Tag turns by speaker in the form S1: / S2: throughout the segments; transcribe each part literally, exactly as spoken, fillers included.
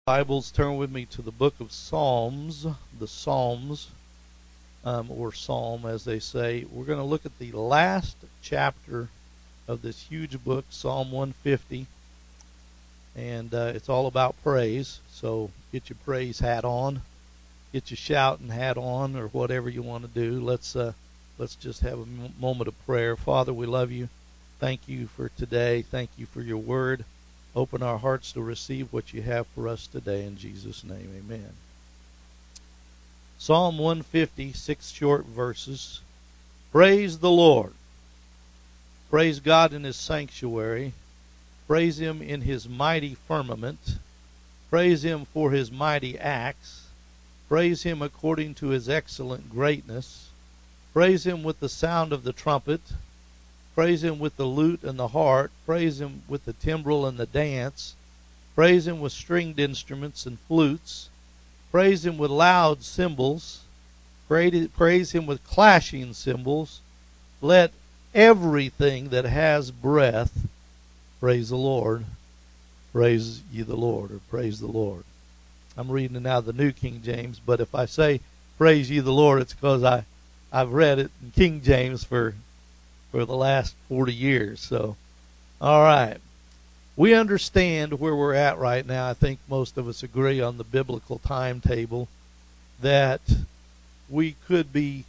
S1: Bibles, turn with me to the book of Psalms, the Psalms, um, or Psalm as they say. We're going to look at the last chapter of this huge book, Psalm one fifty, and uh, it's all about praise. So get your praise hat on, get your shouting hat on, or whatever you want to do. Let's uh, let's just have a m- moment of prayer. Father, we love you. Thank you for today. Thank you for your word. Open our hearts to receive what you have for us today. In Jesus' name, amen. Psalm one fifty, six short verses. Praise the Lord. Praise God in his sanctuary. Praise him in his mighty firmament. Praise him for his mighty acts. Praise him according to his excellent greatness. Praise him with the sound of the trumpet. Praise him with the lute and the harp. Praise him with the timbrel and the dance. Praise him with stringed instruments and flutes. Praise him with loud cymbals. Praise him with clashing cymbals. Let everything that has breath praise the Lord. Praise ye the Lord, or praise the Lord. I'm reading now the New King James, but if I say praise ye the Lord, it's because I, I've read it in King James for for the last forty years. So, all right. We understand where we're at right now. I think most of us agree on the biblical timetable that we could be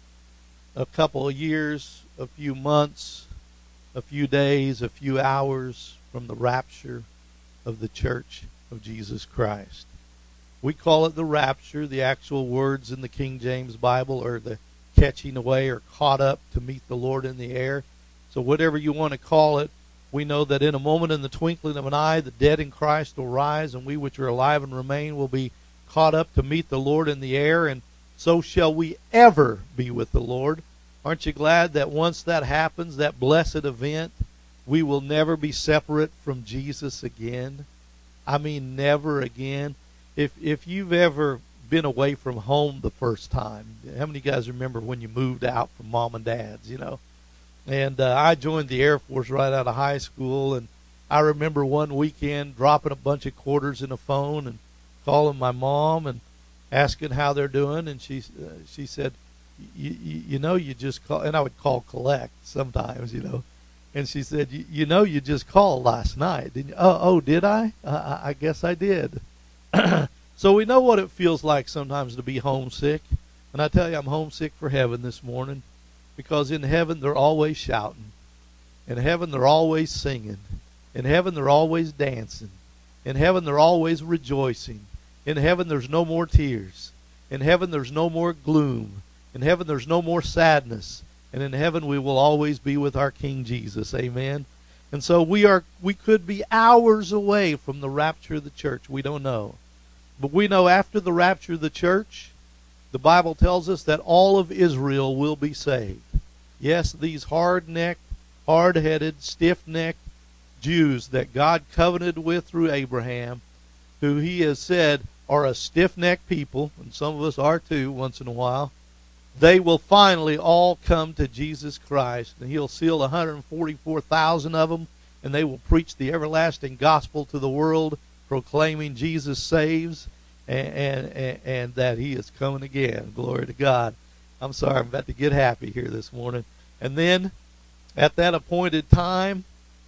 S1: a couple of years, a few months, a few days, a few hours from the rapture of the church of Jesus Christ. We call it the rapture. The actual words in the King James Bible are the catching away or caught up to meet the Lord in the air. So whatever you want to call it, we know that in a moment, in the twinkling of an eye, the dead in Christ will rise, and we which are alive and remain will be caught up to meet the Lord in the air, and so shall we ever be with the Lord. Aren't you glad that once that happens, that blessed event, we will never be separate from Jesus again? I mean, never again. If if you've ever been away from home the first time, how many of you guys remember when you moved out from mom and dad's, you know? And uh, I joined the Air Force right out of high school, and I remember one weekend dropping a bunch of quarters in a phone and calling my mom and asking how they're doing, and she uh, she said, you, you, you know, you just call, and I would call collect sometimes, you know, and she said, you, you know, you just called last night, didn't you? Oh, oh, did I? Uh, I guess I did. So we know what it feels like sometimes to be homesick. And I tell you, I'm homesick for heaven this morning, because in heaven they're always shouting. In heaven they're always singing. In heaven they're always dancing. In heaven they're always rejoicing. In heaven there's no more tears. In heaven there's no more gloom. In heaven there's no more sadness. And in heaven we will always be with our King Jesus. Amen. And so we are we could be hours away from the rapture of the church. We don't know. But we know after the rapture of the church, the Bible tells us that all of Israel will be saved. Yes, these hard-necked, hard-headed, stiff-necked Jews that God covenanted with through Abraham, who he has said are a stiff-necked people, and some of us are too once in a while, they will finally all come to Jesus Christ, and he'll seal one hundred forty-four thousand of them, and they will preach the everlasting gospel to the world, proclaiming Jesus saves, and, and, and that he is coming again. Glory to God. I'm sorry, I'm about to get happy here this morning. And then, at that appointed time,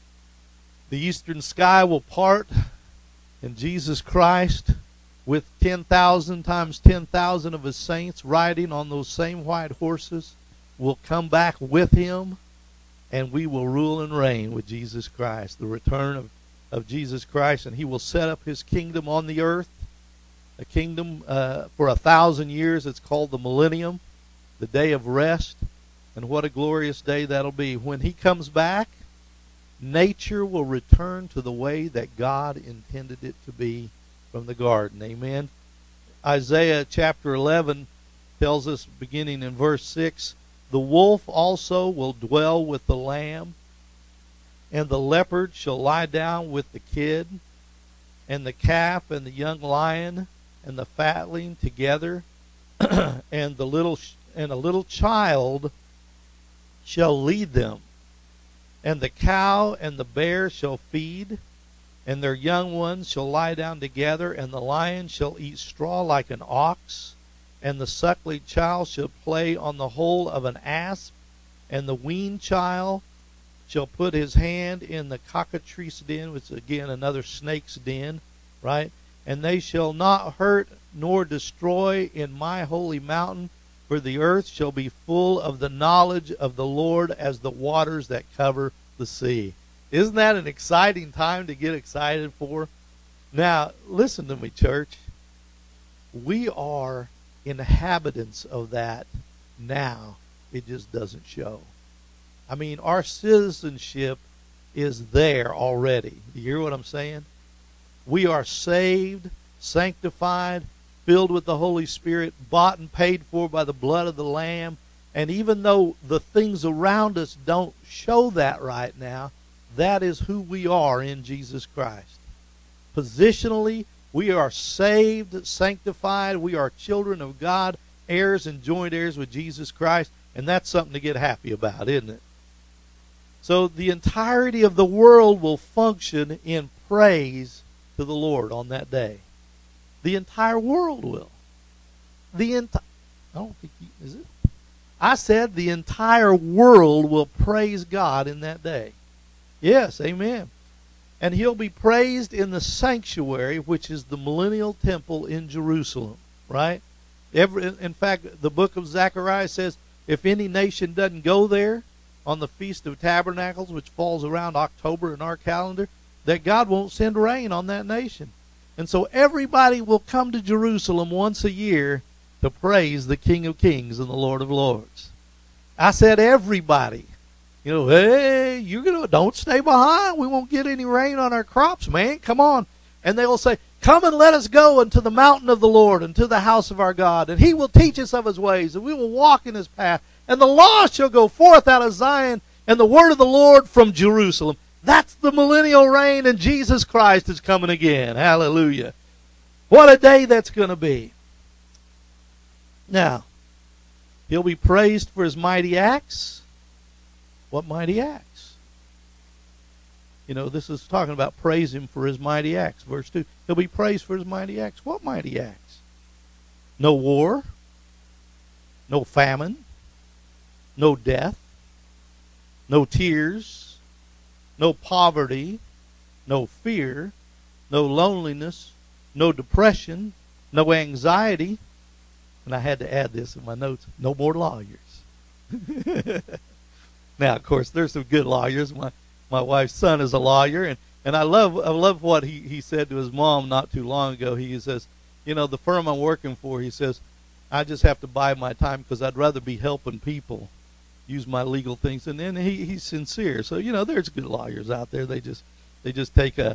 S1: the eastern sky will part, and Jesus Christ, with ten thousand times ten thousand of his saints riding on those same white horses, will come back with him, and we will rule and reign with Jesus Christ. The return of of Jesus Christ, and he will set up his kingdom on the earth, a kingdom uh, for a thousand years. It's called the millennium, the day of rest, and what a glorious day that'll be. When he comes back, nature will return to the way that God intended it to be from the garden. Amen. Isaiah chapter eleven tells us, beginning in verse six, the wolf also will dwell with the lamb, and the leopard shall lie down with the kid, and the calf and the young lion and the fatling together, and the little sh- and a little child shall lead them, and the cow and the bear shall feed, and their young ones shall lie down together, and the lion shall eat straw like an ox, and the suckling child shall play on the hole of an asp, and the weaned child shall put his hand in the cockatrice den, which is again another snake's den, right? And they shall not hurt nor destroy in my holy mountain, for the earth shall be full of the knowledge of the Lord as the waters that cover the sea. Isn't that an exciting time to get excited for? Now, listen to me, church. We are inhabitants of that now. It just doesn't show. I mean, our citizenship is there already. You hear what I'm saying? We are saved, sanctified, filled with the Holy Spirit, bought and paid for by the blood of the Lamb. And even though the things around us don't show that right now, that is who we are in Jesus Christ. Positionally, we are saved, sanctified. We are children of God, heirs and joint heirs with Jesus Christ. And that's something to get happy about, isn't it? So the entirety of the world will function in praise to the Lord on that day. The entire world will. The entire, I don't think, he, is it? I said the entire world will praise God in that day. Yes, amen. And he'll be praised in the sanctuary, which is the millennial temple in Jerusalem, right? Every, in fact, the book of Zechariah says, if any nation doesn't go there on the Feast of Tabernacles, which falls around October in our calendar, that God won't send rain on that nation. And so everybody will come to Jerusalem once a year to praise the King of Kings and the Lord of Lords. I said everybody. You know, hey, you're gonna don't stay behind. We won't get any rain on our crops, man. Come on. And they will say, come and let us go unto the mountain of the Lord, and to the house of our God, and he will teach us of his ways, and we will walk in his path. And the law shall go forth out of Zion, and the word of the Lord from Jerusalem. That's the millennial reign, and Jesus Christ is coming again. Hallelujah. What a day that's going to be. Now, he'll be praised for his mighty acts. What mighty acts? You know, this is talking about praise him for his mighty acts. Verse two, he'll be praised for his mighty acts. What mighty acts? No war, no famine, no death, no tears, no poverty, no fear, no loneliness, no depression, no anxiety. And I had to add this in my notes, no more lawyers. Now, of course, there's some good lawyers. My my wife's son is a lawyer, and, and I love I love what he, he said to his mom not too long ago. He says, you know, the firm I'm working for, he says, I just have to buy my time because I'd rather be helping people use my legal things. And then he, he's sincere. So, you know, there's good lawyers out there. They just they just take a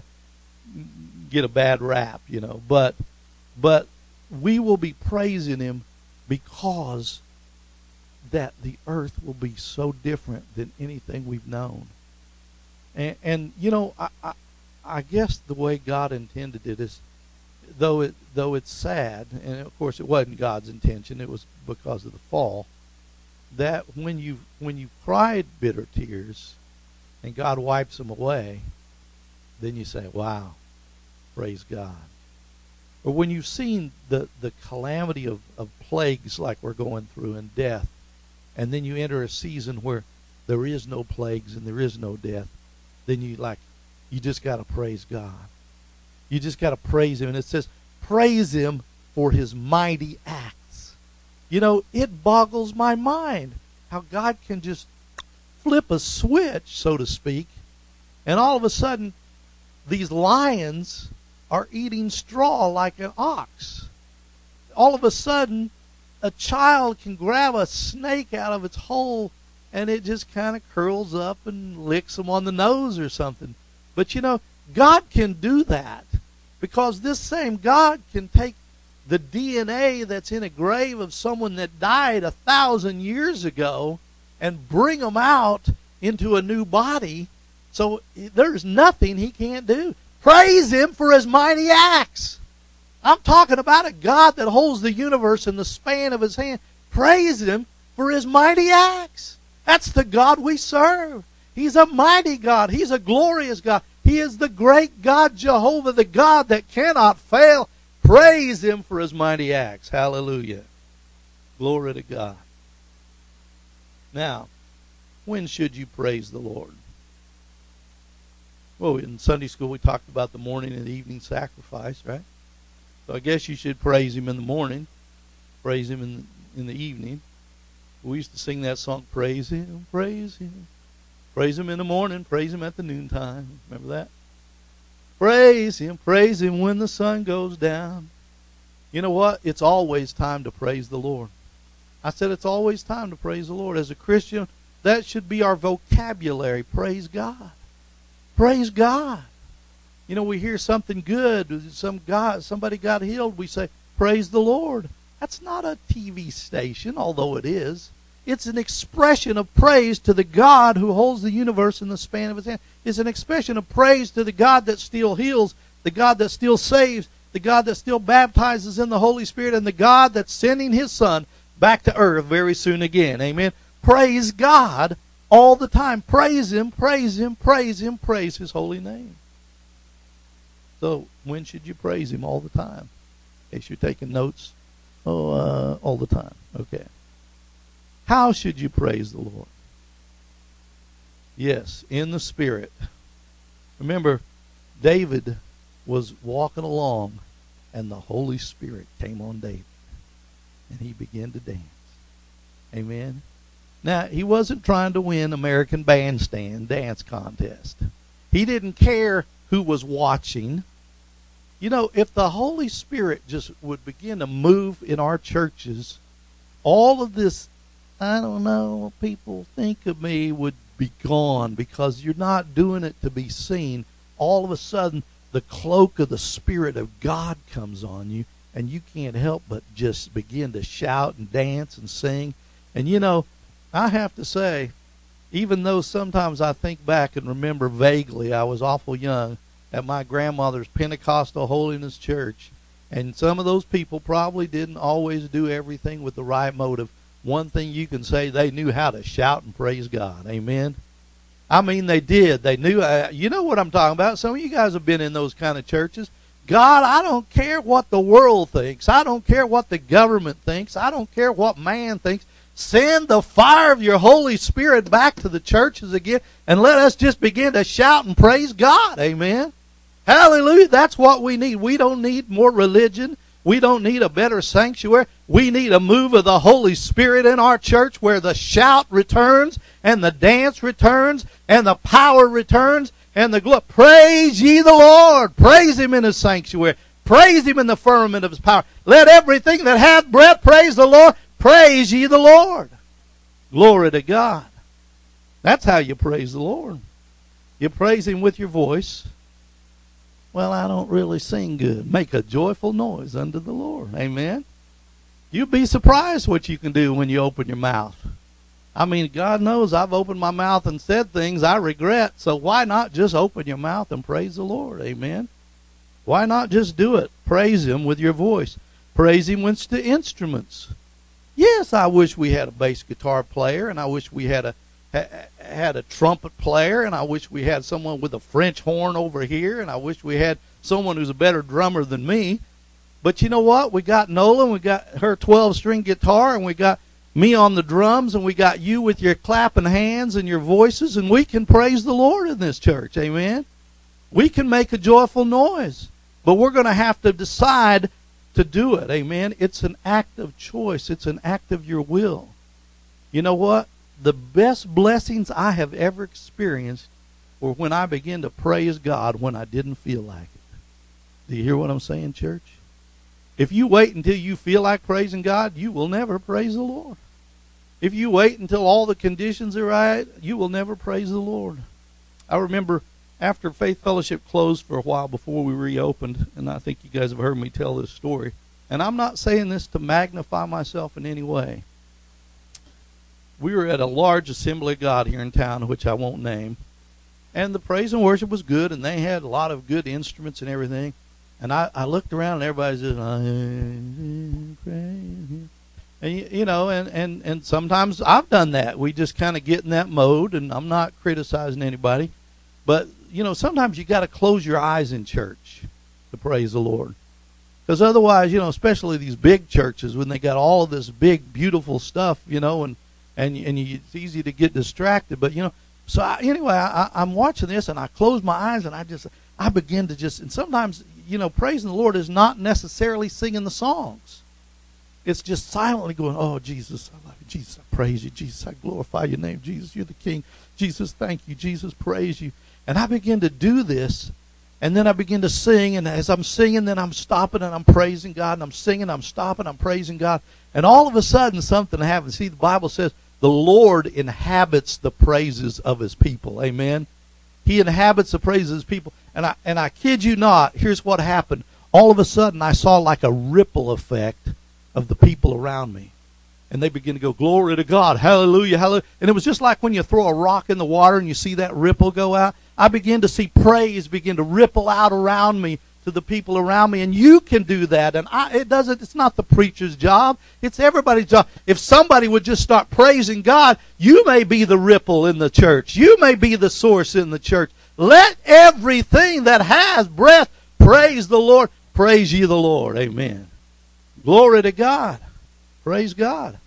S1: get a bad rap, you know. But but we will be praising him because that the earth will be so different than anything we've known. And, and you know, I, I, I guess the way God intended it is, though it though it's sad, and of course it wasn't God's intention, it was because of the fall, that when you when you cried bitter tears and God wipes them away, then you say, wow, praise God. Or when you've seen the, the calamity of, of plagues like we're going through and death, and then you enter a season where there is no plagues and there is no death, then you like you just got to praise God. You just got to praise him. And it says, praise him for his mighty acts. You know, it boggles my mind how God can just flip a switch, so to speak, and all of a sudden these lions are eating straw like an ox. All of a sudden, a child can grab a snake out of its hole and it just kind of curls up and licks them on the nose or something. But you know, God can do that because this same God can take the D N A that's in a grave of someone that died a thousand years ago and bring them out into a new body. So there's nothing he can't do. Praise him for his mighty acts. I'm talking about a God that holds the universe in the span of his hand. Praise him for his mighty acts. That's the God we serve. He's a mighty God. He's a glorious God. He is the great God Jehovah, the God that cannot fail. Praise Him for His mighty acts. Hallelujah. Glory to God. Now, when should you praise the Lord? Well, in Sunday school we talked about the morning and the evening sacrifice, right? So I guess you should praise Him in the morning, praise Him in, in the evening. We used to sing that song, praise Him, praise Him. Praise Him in the morning, praise Him at the noontime. Remember that? Praise Him, praise Him when the sun goes down. You know what? It's always time to praise the Lord. I said it's always time to praise the Lord. As a Christian, that should be our vocabulary. Praise God. Praise God. You know, we hear something good, some God, somebody got healed, we say, praise the Lord. That's not a T V station, although it is. It's an expression of praise to the God who holds the universe in the span of His hand. It's an expression of praise to the God that still heals, the God that still saves, the God that still baptizes in the Holy Spirit, and the God that's sending His Son back to earth very soon again. Amen. Praise God all the time. Praise Him, praise Him, praise Him, praise His holy name. So, when should you praise Him? All the time. In case you're taking notes. Oh, uh, all the time. Okay. How should you praise the Lord? Yes, in the Spirit. Remember, David was walking along, and the Holy Spirit came on David, and he began to dance. Amen. Now, he wasn't trying to win American Bandstand dance contest. He didn't care who was watching. You know, if the Holy Spirit just would begin to move in our churches, all of this, I don't know, what people think of me would be gone, because you're not doing it to be seen. All of a sudden, the cloak of the Spirit of God comes on you, and you can't help but just begin to shout and dance and sing. And you know, I have to say, even though sometimes I think back and remember vaguely, I was awful young at my grandmother's Pentecostal Holiness Church, and some of those people probably didn't always do everything with the right motive. One thing you can say, they knew how to shout and praise God. Amen. I mean, they did. They knew. Uh, you know what I'm talking about. Some of you guys have been in those kind of churches. God, I don't care what the world thinks. I don't care what the government thinks. I don't care what man thinks. Send the fire of your Holy Spirit back to the churches again, and let us just begin to shout and praise God. Amen. Hallelujah. That's what we need. We don't need more religion. We don't need a better sanctuary. We need a move of the Holy Spirit in our church where the shout returns and the dance returns and the power returns and the glory. Praise ye the Lord. Praise Him in His sanctuary. Praise Him in the firmament of His power. Let everything that hath breath praise the Lord. Praise ye the Lord. Glory to God. That's how you praise the Lord. You praise Him with your voice. Well, I don't really sing good. Make a joyful noise unto the Lord. Amen. You'd be surprised what you can do when you open your mouth. I mean, God knows I've opened my mouth and said things I regret, so why not just open your mouth and praise the Lord? Amen. Why not just do it? Praise Him with your voice. Praise Him with the instruments. Yes, I wish we had a bass guitar player, and I wish we had a had a trumpet player, and I wish we had someone with a French horn over here, and I wish we had someone who's a better drummer than me. But you know what? We got Nolan, we got her twelve-string guitar, and we got me on the drums, and we got you with your clapping hands and your voices, and we can praise the Lord in this church. Amen? We can make a joyful noise, but we're going to have to decide to do it. Amen? It's an act of choice. It's an act of your will. You know what? The best blessings I have ever experienced were when I began to praise God when I didn't feel like it. Do you hear what I'm saying, church? If you wait until you feel like praising God, you will never praise the Lord. If you wait until all the conditions are right, you will never praise the Lord. I remember after Faith Fellowship closed for a while before we reopened, and I think you guys have heard me tell this story, and I'm not saying this to magnify myself in any way. We were at a large Assembly of God here in town, which I won't name, and the praise and worship was good, and they had a lot of good instruments and everything. And I, I looked around, and everybody's just, and you, you know, and, and, and sometimes I've done that. We just kind of get in that mode, and I'm not criticizing anybody. But you know, sometimes you got to close your eyes in church to praise the Lord. Because otherwise, you know, especially these big churches, when they got all of this big, beautiful stuff, you know, and and and you, it's easy to get distracted. But, you know, so I, anyway, I, I'm watching this, and I close my eyes, and I just, I begin to just, and sometimes, you know, praising the Lord is not necessarily singing the songs. It's just silently going, oh, Jesus, I love you. Jesus, I praise you. Jesus, I glorify your name. Jesus, you're the King. Jesus, thank you. Jesus, praise you. And I begin to do this, and then I begin to sing, and as I'm singing, then I'm stopping, and I'm praising God, and I'm singing, I'm stopping, I'm praising God. And all of a sudden, something happens. See, the Bible says the Lord inhabits the praises of his people. Amen? He inhabits the praises of his people. And I, and I kid you not, here's what happened. All of a sudden, I saw like a ripple effect of the people around me. And they begin to go, glory to God, hallelujah, hallelujah. And it was just like when you throw a rock in the water and you see that ripple go out. I began to see praise begin to ripple out around me to the people around me. And you can do that. And I, it doesn't, it's not the preacher's job. It's everybody's job. If somebody would just start praising God, you may be the ripple in the church. You may be the source in the church. Let everything that has breath praise the Lord. Praise ye the Lord. Amen. Glory to God. Praise God.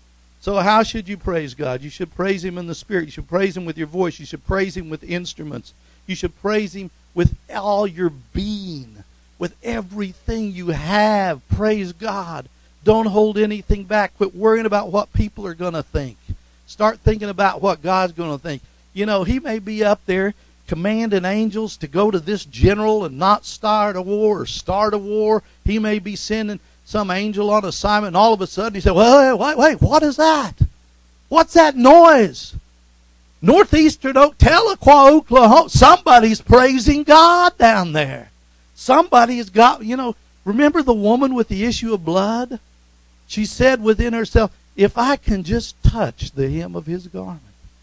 S1: So how should you praise God? You should praise him in the Spirit. You should praise him with your voice. You should praise him with instruments. You should praise him with all your being, with everything you have. Praise God. Don't hold anything back. Quit worrying about what people are going to think. Start thinking about what God's going to think. You know, he may be up there commanding angels to go to this general and not start a war or start a war. He may be sending some angel on assignment, and all of a sudden he said, well, wait, wait, what is that? What's that noise? Northeastern Tahlequah, Oklahoma. Somebody's praising God down there. Somebody's got, you know, remember the woman with the issue of blood? She said within herself, if I can just touch the hem of his garment.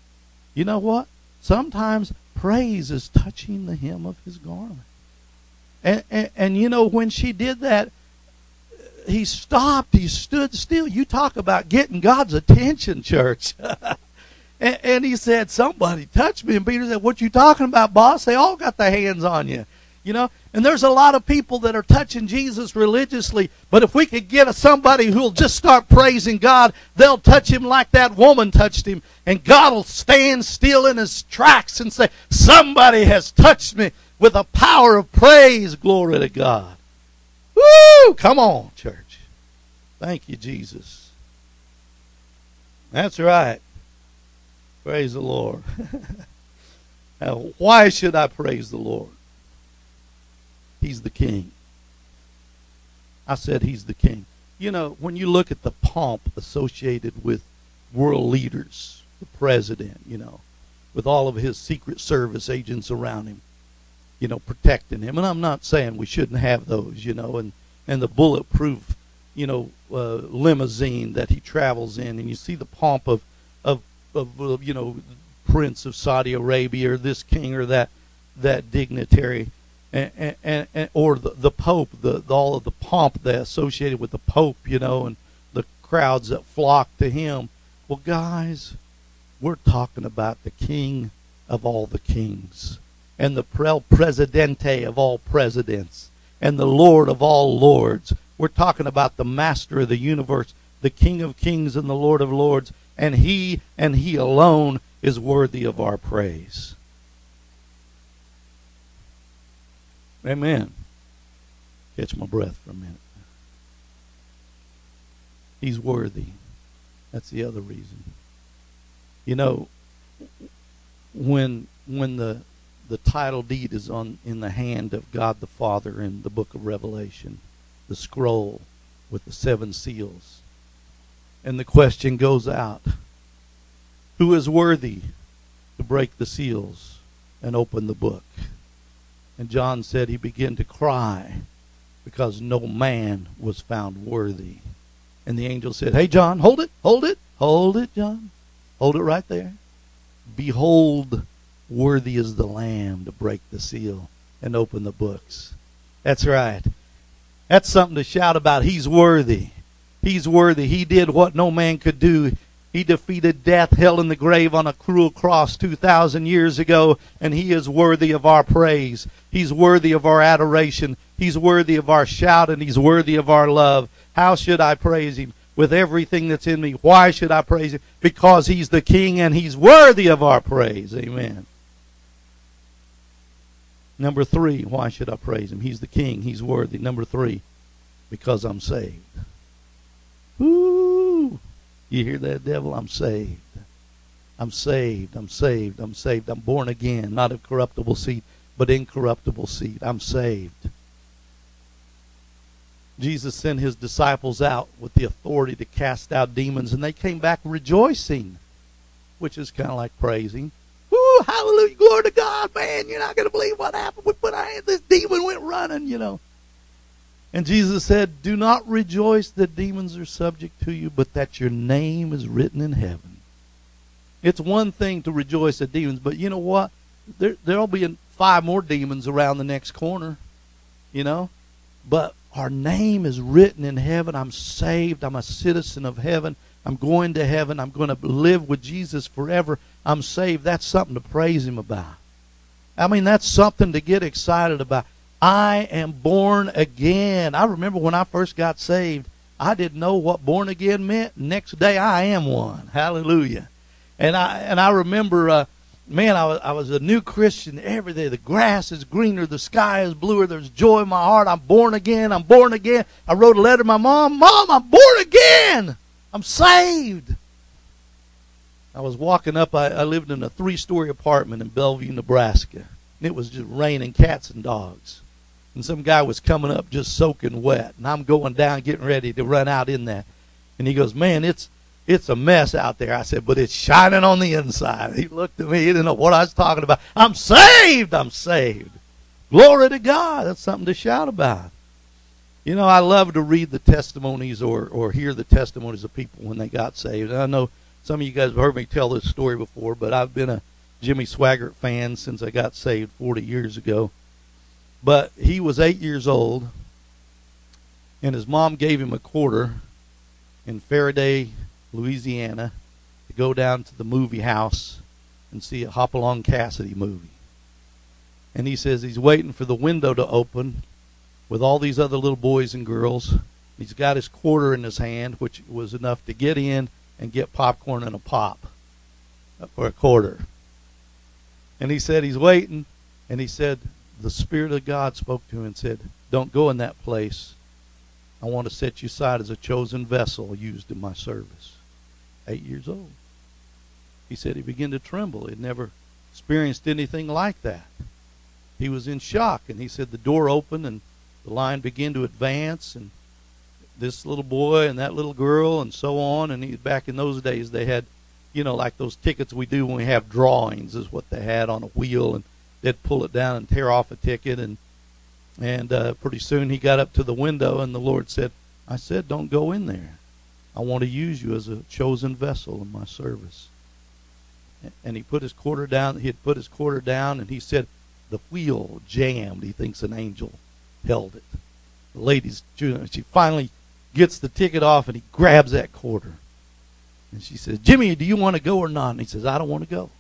S1: You know what? Sometimes praise is touching the hem of his garment. And, and, and you know, when she did that, he stopped, he stood still. You talk about getting God's attention, church. and, and he said, somebody touched me. And Peter said, what you talking about, boss? They all got their hands on you. You know, and there's a lot of people that are touching Jesus religiously. But if we could get somebody who'll just start praising God, they'll touch him like that woman touched him. And God will stand still in his tracks and say, somebody has touched me with a power of praise. Glory to God. Woo! Come on, church. Thank you, Jesus. That's right. Praise the Lord. Now, why should I praise the Lord? He's the King. I said he's the King. You know, when you look at the pomp associated with world leaders, the president, you know, with all of his Secret Service agents around him, you know, protecting him. And I'm not saying we shouldn't have those, you know, and, and the bulletproof, you know, uh, limousine that he travels in. And you see the pomp of, of, of, you know, Prince of Saudi Arabia or this king or that that dignitary. And, and, and or the, the Pope, the, the all of the pomp that associated with the Pope, you know, and the crowds that flock to him. Well, guys, we're talking about the King of all the kings, and the Presidente of all presidents, and the Lord of all lords. We're talking about the Master of the universe, the King of kings and the Lord of lords, and he and he alone is worthy of our praise. Amen. Catch my breath for a minute. He's worthy. That's the other reason. You know, when when the the title deed is on in the hand of God the Father in the book of Revelation, the scroll with the seven seals, and the question goes out, who is worthy to break the seals and open the book? And John said he began to cry because no man was found worthy. And the angel said, hey, John, hold it, hold it, hold it, John. Hold it right there. Behold, worthy is the Lamb to break the seal and open the books. That's right. That's something to shout about. He's worthy. He's worthy. He did what no man could do. He defeated death, hell, and the grave on a cruel cross two thousand years ago, and He is worthy of our praise. He's worthy of our adoration. He's worthy of our shout, and He's worthy of our love. How should I praise Him? With everything that's in me. Why should I praise Him? Because He's the King, and He's worthy of our praise. Amen. Number three, why should I praise Him? He's the King. He's worthy. Number three, because I'm saved. Woo! You hear that, devil? I'm saved. I'm saved. I'm saved. I'm saved. I'm born again, not of corruptible seed, but incorruptible seed. I'm saved. Jesus sent His disciples out with the authority to cast out demons, and they came back rejoicing, which is kind of like praising. Woo! Hallelujah! Glory to God, man! You're not going to believe what happened. We put our hands. This demon went running, you know. And Jesus said, do not rejoice that demons are subject to you, but that your name is written in heaven. It's one thing to rejoice at demons, but you know what? There, there'll be five more demons around the next corner, you know. But our name is written in heaven. I'm saved. I'm a citizen of heaven. I'm going to heaven. I'm going to live with Jesus forever. I'm saved. That's something to praise Him about. I mean, that's something to get excited about. I am born again. I remember when I first got saved, I didn't know what born again meant. Next day, I am one. Hallelujah. And I and I remember, uh, man, I was, I was a new Christian every day. The grass is greener. The sky is bluer. There's joy in my heart. I'm born again. I'm born again. I wrote a letter to my mom. Mom, I'm born again. I'm saved. I was walking up. I, I lived in a three-story apartment in Bellevue, Nebraska. And it was just raining cats and dogs. And some guy was coming up just soaking wet. And I'm going down, getting ready to run out in that. And he goes, man, it's it's a mess out there. I said, but it's shining on the inside. He looked at me. He didn't know what I was talking about. I'm saved. I'm saved. Glory to God. That's something to shout about. You know, I love to read the testimonies or, or hear the testimonies of people when they got saved. And I know some of you guys have heard me tell this story before, but I've been a Jimmy Swaggart fan since I got saved forty years ago. But he was eight years old, and his mom gave him a quarter in Faraday, Louisiana, to go down to the movie house and see a Hopalong Cassidy movie. And he says he's waiting for the window to open with all these other little boys and girls. He's got his quarter in his hand, which was enough to get in and get popcorn and a pop for a quarter. And he said he's waiting, and he said the Spirit of God spoke to him and said, don't go in that place. I want to set you aside as a chosen vessel used in my service. Eight years old. He said he began to tremble. He'd never experienced anything like that. He was in shock, and he said the door opened and the line began to advance, and this little boy and that little girl and so on. And he, back in those days they had, you know, like those tickets we do when we have drawings is what they had on a wheel, and they'd pull it down and tear off a ticket. And and uh, pretty soon he got up to the window, and the Lord said, I said, don't go in there. I want to use you as a chosen vessel in my service. And he put his quarter down. He had put his quarter down, and he said the wheel jammed. He thinks an angel held it. The lady's, she finally gets the ticket off, and he grabs that quarter. And she says, Jimmy, do you want to go or not? And he says, I don't want to go.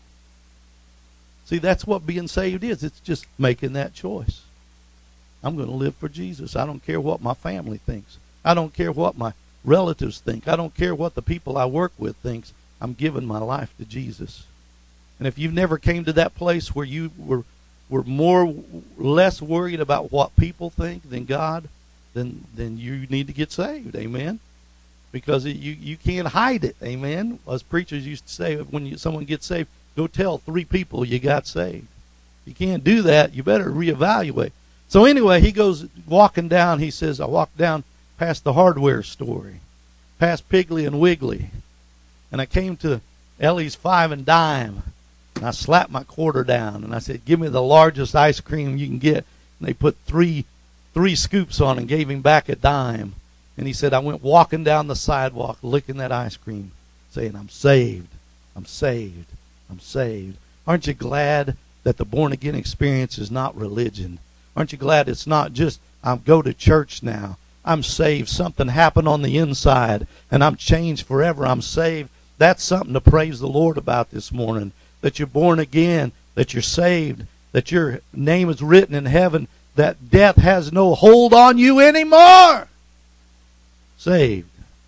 S1: See, that's what being saved is. It's just making that choice. I'm going to live for Jesus. I don't care what my family thinks. I don't care what my relatives think. I don't care what the people I work with thinks. I'm giving my life to Jesus. And if you've never came to that place where you were were more less worried about what people think than God, then then you need to get saved. Amen. Because it, you you can't hide it. Amen. As preachers used to say, when you, someone gets saved, go tell three people you got saved. If you can't do that, you better reevaluate. So anyway, he goes walking down. He says, I walked down past the hardware store, past Piggly and Wiggly, and I came to Ellie's Five and Dime. And I slapped my quarter down, and I said, give me the largest ice cream you can get. And they put three three scoops on and gave him back a dime. And he said, I went walking down the sidewalk, licking that ice cream, saying, I'm saved, I'm saved, I'm saved. Aren't you glad that the born-again experience is not religion? Aren't you glad it's not just, I go to church now. I'm saved. Something happened on the inside, and I'm changed forever. I'm saved. That's something to praise the Lord about this morning. That you're born again, that you're saved, that your name is written in heaven, that death has no hold on you anymore. Saved.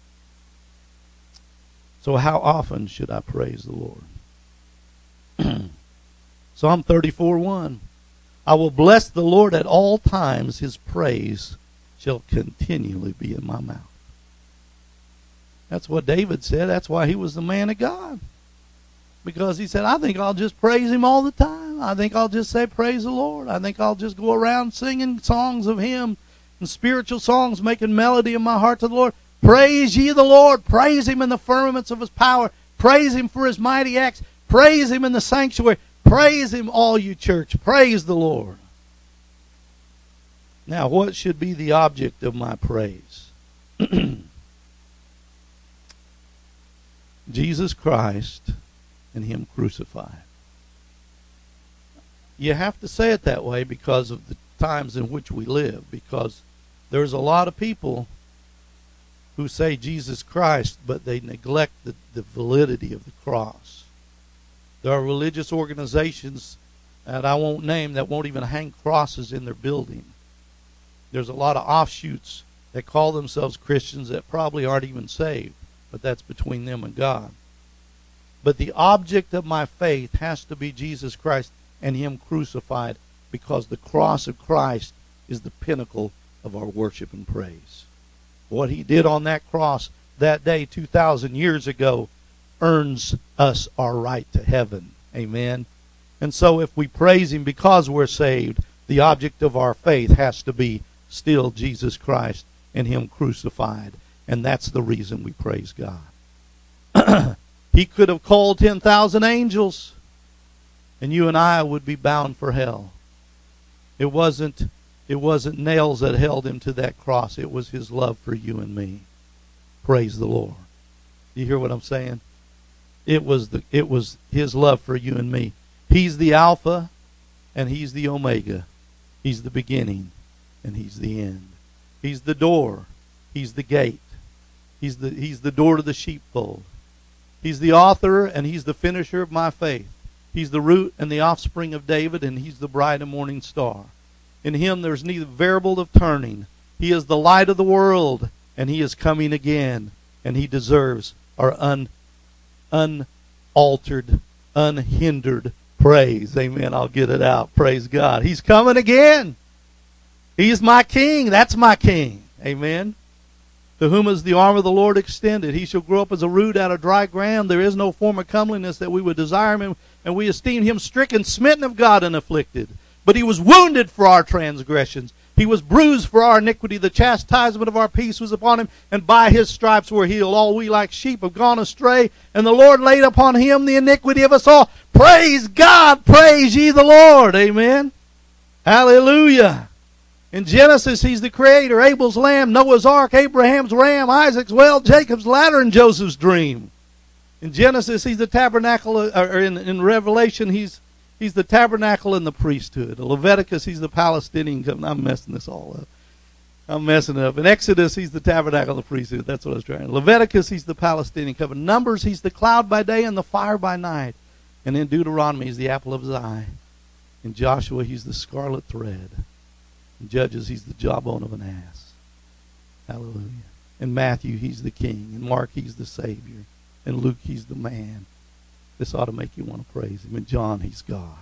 S1: So how often should I praise the Lord? Psalm thirty-four one. I will bless the Lord at all times. His praise shall continually be in my mouth. That's what David said. That's why he was the man of God. Because he said, I think I'll just praise him all the time. I think I'll just say, praise the Lord. I think I'll just go around singing songs of him and spiritual songs, making melody in my heart to the Lord. Praise ye the Lord. Praise him in the firmaments of his power. Praise him for his mighty acts. Praise him in the sanctuary. Praise him, all you church. Praise the Lord. Now, what should be the object of my praise? Jesus Christ and him crucified. You have to say it that way because of the times in which we live. Because there's a lot of people who say Jesus Christ, but they neglect the, the validity of the cross. There are religious organizations that I won't name that won't even hang crosses in their building. There's a lot of offshoots that call themselves Christians that probably aren't even saved, but that's between them and God. But the object of my faith has to be Jesus Christ and him crucified, because the cross of Christ is the pinnacle of our worship and praise. What he did on that cross that day two thousand years ago earns us our right to heaven. Amen. And so if we praise him because we're saved, the object of our faith has to be still Jesus Christ and him crucified. And that's the reason we praise God. He could have called ten thousand angels, and you and I would be bound for hell. It wasn't, it wasn't nails that held him to that cross. It was his love for you and me. Praise the Lord. You hear what I'm saying? It was the it was his love for you and me. He's the Alpha and he's the Omega. He's the beginning and he's the end. He's the door. He's the gate. He's the he's the door to the sheepfold. He's the author and he's the finisher of my faith. He's the root and the offspring of David, and he's the bright and morning star. In him there's neither variable of turning. He is the light of the world, and he is coming again, and he deserves our un, unaltered, unhindered praise. Amen. I'll get it out. Praise God. He's coming again. He's my king. That's my king. Amen. To whom is the arm of the Lord extended? He shall grow up as a root out of dry ground. There is no form of comeliness that we would desire him, and we esteem him stricken, smitten of God, and afflicted. But he was wounded for our transgressions. He was bruised for our iniquity. The chastisement of our peace was upon him, and by his stripes we're healed. All we like sheep have gone astray, and the Lord laid upon him the iniquity of us all. Praise God! Praise ye the Lord! Amen. Hallelujah. In Genesis, he's the creator. Abel's lamb, Noah's ark, Abraham's ram, Isaac's well, Jacob's ladder, and Joseph's dream. In Genesis, he's the tabernacle, or in, in Revelation, he's he's the tabernacle and the priesthood. In Leviticus, he's the Palestinian covenant. I'm messing this all up. I'm messing it up. In Exodus, he's the tabernacle and the priesthood. That's what I was trying. In Leviticus, he's the Palestinian covenant. Numbers, he's the cloud by day and the fire by night. And in Deuteronomy, he's the apple of his eye. In Joshua, he's the scarlet thread. In Judges, he's the jawbone of an ass. Hallelujah. In Matthew, he's the king. In Mark, he's the Savior. In Luke, he's the man. This ought to make you want to praise him. In John, he's God.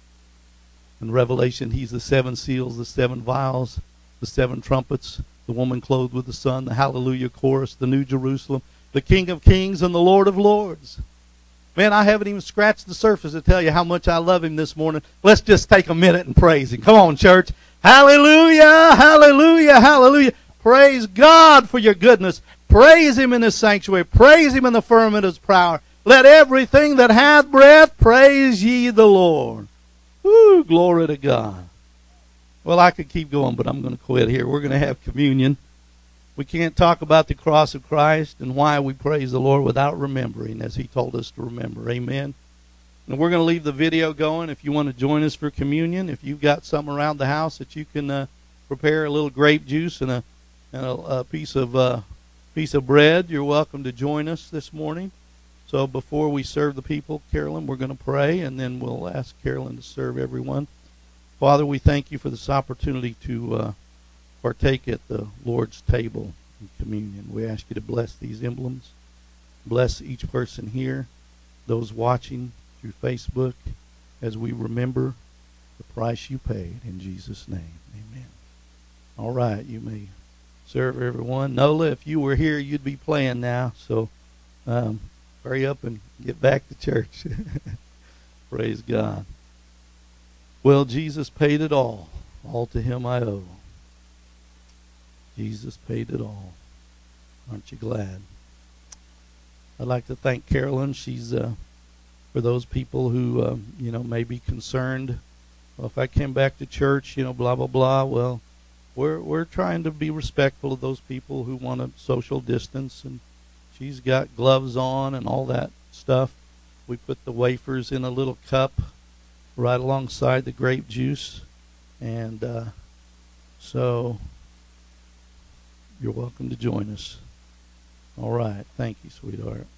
S1: In Revelation, he's the seven seals, the seven vials, the seven trumpets, the woman clothed with the sun, the hallelujah chorus, the New Jerusalem, the King of kings and the Lord of lords. Man, I haven't even scratched the surface to tell you how much I love him this morning. Let's just take a minute and praise him. Come on, church. Hallelujah, hallelujah, hallelujah. Praise God for your goodness. Praise him in his sanctuary. Praise him in the firmament of his power. Let everything that hath breath praise ye the Lord. Woo, glory to God. Well, I could keep going, but I'm going to quit here. We're going to have communion. We can't talk about the cross of Christ and why we praise the Lord without remembering, as he told us to remember. Amen. And we're going to leave the video going. If you want to join us for communion, if you've got something around the house that you can uh, prepare a little grape juice and a, and a, a piece of uh, piece of bread, you're welcome to join us this morning. So before we serve the people, Carolyn, we're going to pray, and then we'll ask Carolyn to serve everyone. Father, we thank you for this opportunity to uh, partake at the Lord's table in communion. We ask you to bless these emblems. Bless each person here, those watching through Facebook, as we remember the price you paid. In Jesus' name, amen. All right, you may serve everyone. Nola, if you were here, you'd be playing now. So um, hurry up and get back to church. Praise God. Well, Jesus paid it all. All to him I owe. Jesus paid it all. Aren't you glad? I'd like to thank Carolyn. She's uh, for those people who uh, you know may be concerned. Well, if I came back to church, you know, blah blah blah. Well, we're we're trying to be respectful of those people who want to social distance, and she's got gloves on and all that stuff. We put the wafers in a little cup right alongside the grape juice, and uh, so you're welcome to join us. All right. Thank you, sweetheart.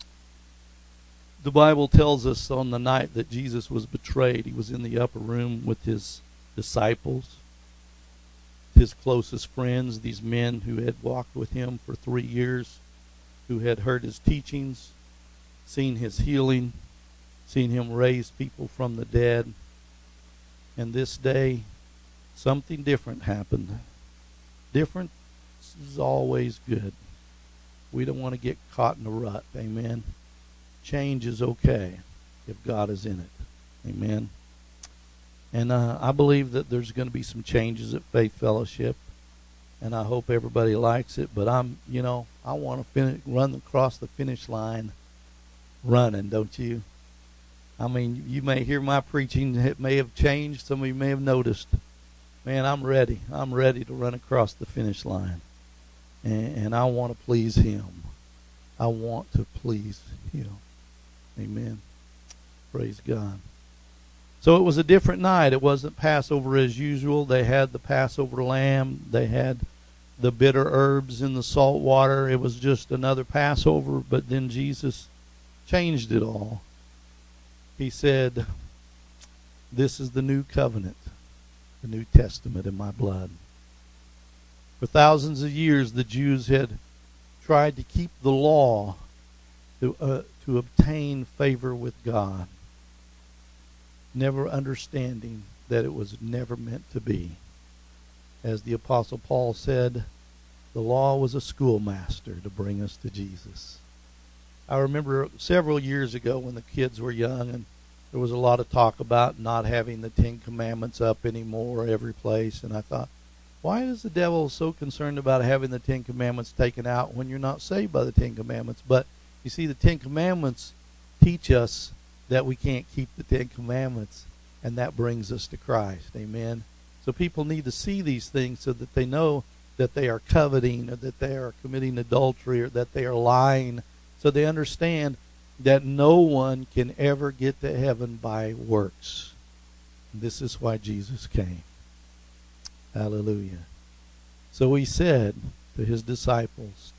S1: The Bible tells us on the night that Jesus was betrayed, he was in the upper room with his disciples, his closest friends, these men who had walked with him for three years, who had heard his teachings, seen his healing, seen him raise people from the dead. And this day, something different happened. Different is always good. We don't want to get caught in a rut. Amen. Change is okay if God is in it. Amen. And uh, I believe that there's going to be some changes at Faith Fellowship, and I hope everybody likes it. But I'm, you know, I want to finish, run across the finish line running, don't you? I mean, you may hear my preaching. It may have changed. Some of you may have noticed. Man, I'm ready. I'm ready to run across the finish line. And, and I want to please him. I want to please him. Amen. Praise God. So it was a different night. It wasn't Passover as usual. They had the Passover lamb. They had the bitter herbs in the salt water. It was just another Passover. But then Jesus changed it all. He said, this is the new covenant, the New Testament in my blood. For thousands of years, the Jews had tried to keep the law to, uh, to obtain favor with God, never understanding that it was never meant to be. As the Apostle Paul said, the law was a schoolmaster to bring us to Jesus. I remember several years ago when the kids were young, and there was a lot of talk about not having the Ten Commandments up anymore every place. And I thought, why is the devil so concerned about having the Ten Commandments taken out when you're not saved by the Ten Commandments? But you see, the Ten Commandments teach us that we can't keep the Ten Commandments, and that brings us to Christ. Amen. So people need to see these things so that they know that they are coveting, or that they are committing adultery, or that they are lying. So they understand that no one can ever get to heaven by works. This is why Jesus came. Hallelujah. So he said to his disciples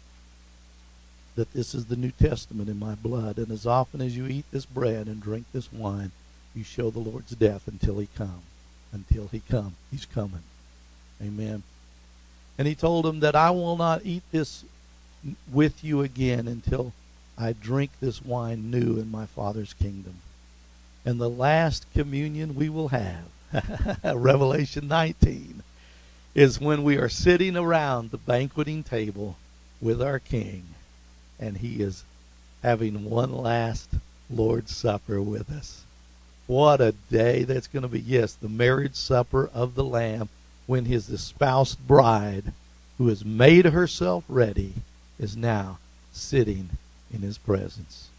S1: that this is the New Testament in my blood, and as often as you eat this bread and drink this wine, you show the Lord's death until he come. Until he come. He's coming. Amen. And he told them that I will not eat this with you again until I drink this wine new in my Father's kingdom. And the last communion we will have, Revelation nineteen, is when we are sitting around the banqueting table with our King, and he is having one last Lord's Supper with us. What a day that's going to be. Yes, the marriage supper of the Lamb, when his espoused bride, who has made herself ready, is now sitting in his presence.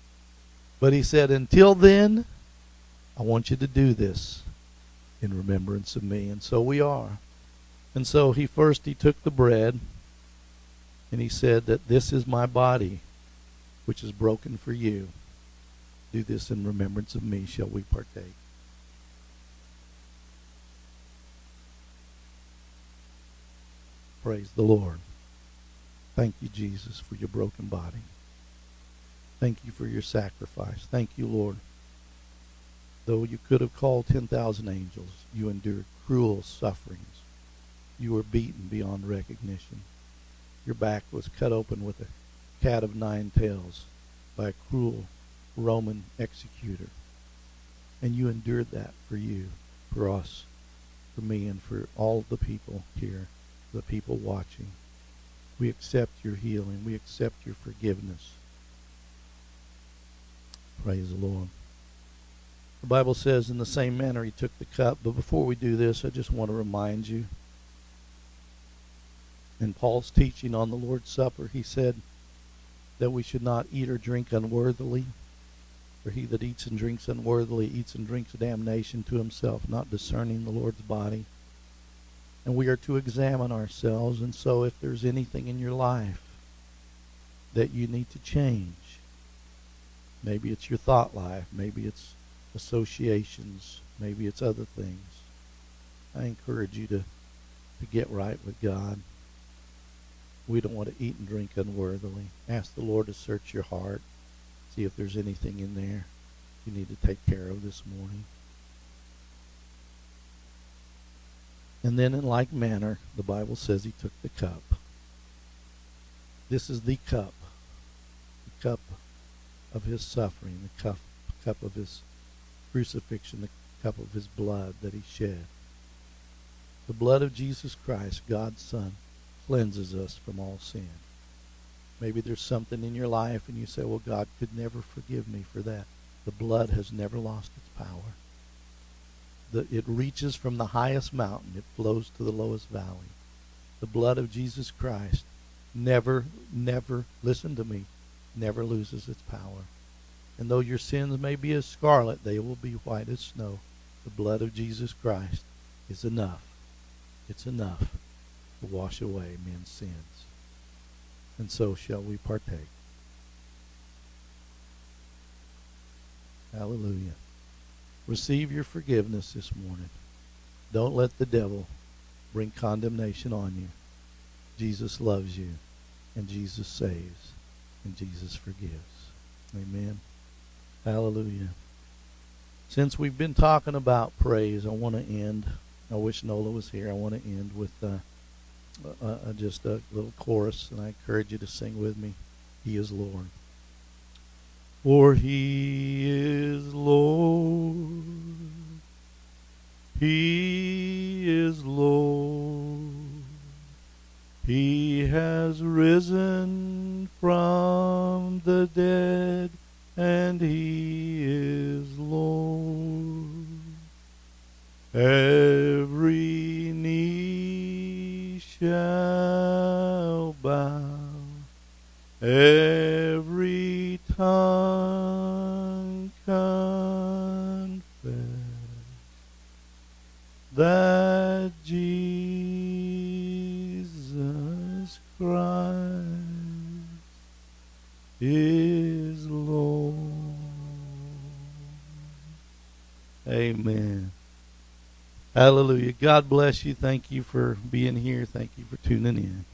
S1: But he said, until then, I want you to do this in remembrance of me. And so we are. And so he first, he took the bread, and he said that this is my body, which is broken for you. Do this in remembrance of me. Shall we partake? Praise the Lord. Thank you, Jesus, for your broken body. Thank you for your sacrifice. Thank you, Lord. Though you could have called ten thousand angels, you endured cruel sufferings. You were beaten beyond recognition. Your back was cut open with a cat of nine tails by a cruel Roman executor. And you endured that for you, for us, for me, and for all the people here, the people watching. We accept your healing. We accept your forgiveness. Praise the Lord. The Bible says in the same manner he took the cup. But before we do this, I just want to remind you, in Paul's teaching on the Lord's Supper, he said that we should not eat or drink unworthily. For he that eats and drinks unworthily eats and drinks damnation to himself, not discerning the Lord's body. And we are to examine ourselves. And so if there's anything in your life that you need to change, maybe it's your thought life, maybe it's associations, maybe it's other things, I encourage you to, to get right with God. We don't want to eat and drink unworthily. Ask the Lord to search your heart. See if there's anything in there you need to take care of this morning. And then in like manner, the Bible says he took the cup. This is the cup. The cup of his suffering. The cup, cup of his crucifixion. The cup of his blood that he shed. The blood of Jesus Christ, God's Son, cleanses us from all sin. Maybe there's something in your life and you say, well, God could never forgive me for that. The blood has never lost its power. The, it reaches from the highest mountain. It flows to the lowest valley. The blood of Jesus Christ never, never, listen to me, never loses its power. And though your sins may be as scarlet, they will be white as snow. The blood of Jesus Christ is enough. It's enough to wash away men's sins. And so shall we partake. Hallelujah. Receive your forgiveness this morning. Don't let the devil bring condemnation on you. Jesus loves you, and Jesus saves, and Jesus forgives. Amen. Hallelujah. Since we've been talking about praise, I want to end. I wish Nola was here. I want to end with uh, uh, uh, just a little chorus, and I encourage you to sing with me. He is Lord. For he is Lord. He is Lord. He has risen from the dead, and he is Lord. Every knee shall bow, every tongue confess that Jesus Christ is Lord. Amen. Hallelujah. God bless you. Thank you for being here. Thank you for tuning in.